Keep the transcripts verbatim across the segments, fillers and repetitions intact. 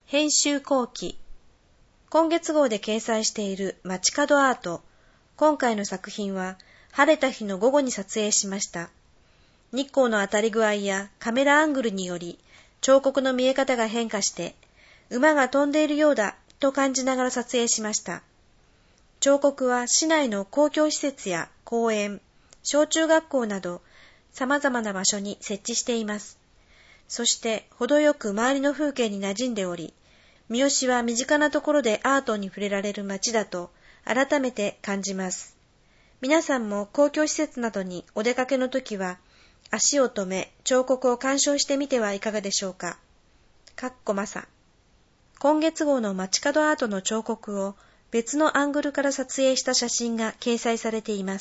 編集後期。今月号で掲載している街角アート。今回の作品は晴れた日の午後に撮影しました。日光の当たり具合やカメラアングルにより彫刻の見え方が変化して馬が飛んでいるようだと感じながら撮影しました。彫刻は市内の公共施設や公園、小中学校など様々な場所に設置しています。そして程よく周りの風景に馴染んでおり、三好は身近なところでアートに触れられる街だと改めて感じます。皆さんも公共施設などにお出かけの時は足を止め彫刻を鑑賞してみてはいかがでしょうか。かっこまさ。今月号の街角アートの彫刻を別のアングルから撮影した写真が掲載されています。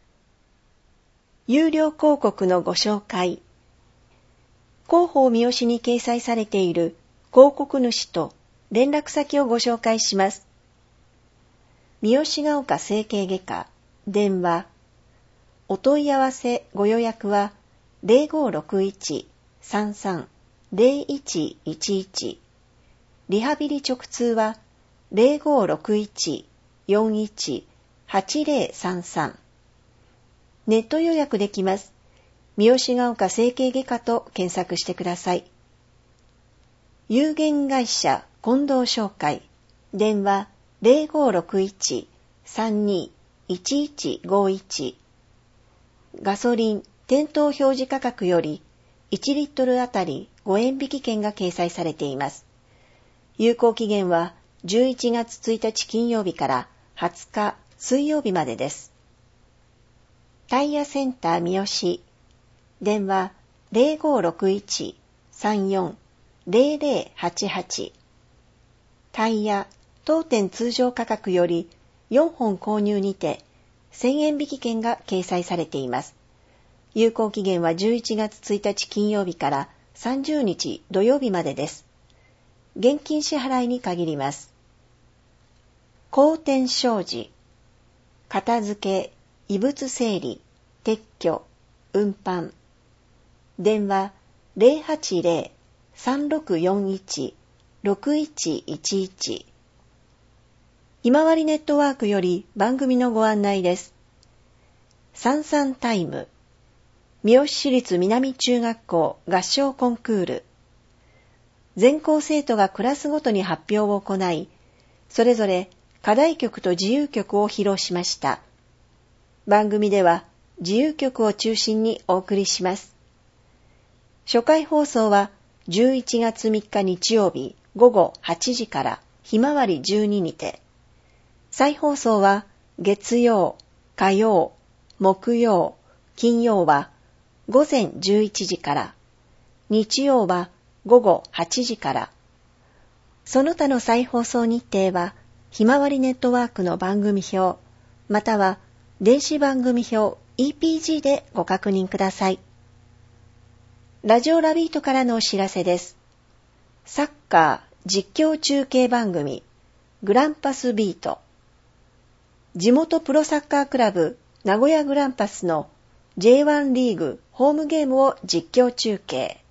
有料広告のご紹介。広報三好に掲載されている広告主と連絡先をご紹介します。三好が丘整形外科、電話。お問い合わせご予約は ゼロごろくいち さんさん ゼロいちいちいち。リハビリ直通はゼロごろくいち よんいち はちゼロさんさん。ネット予約できます。三好が丘整形外科と検索してください。有限会社近藤商会、電話ゼロごろくいち さんに いちいちごいち。ガソリン店頭表示価格よりいちリットルあたりごえん引き券が掲載されています。有効期限はじゅういちがつついたち金曜日からはつか水曜日までです。タイヤセンター三好、電話ゼロごろくいち さんよん ゼロゼロはちはち。タイヤ当店通常価格よりよんほん購入にてせんえん引き券が掲載されています。有効期限はじゅういちがつついたち金曜日からさんじゅうにち土曜日までです。現金支払いに限ります。公店商事、片付け、異物整理、撤去、運搬。電話ゼロはちゼロ さんろくよんいち ろくいちいちいち。ひまわりネットワークより番組のご案内です。さんさんタイム、三好市立南中学校合唱コンクール。全校生徒がクラスごとに発表を行い、それぞれ課題曲と自由曲を披露しました。番組では自由曲を中心にお送りします。初回放送はじゅういちがつみっか日曜日ごごはちじからひまわりじゅうににて、再放送は月曜、火曜、木曜、金曜はごぜんじゅういちじから、日曜はごごはちじから。その他の再放送日程はひまわりネットワークの番組表、または電子番組表 イーピージー でご確認ください。ラジオラビートからのお知らせです。サッカー実況中継番組グランパスビート。地元プロサッカークラブ名古屋グランパスの ジェイワン リーグホームゲームを実況中継。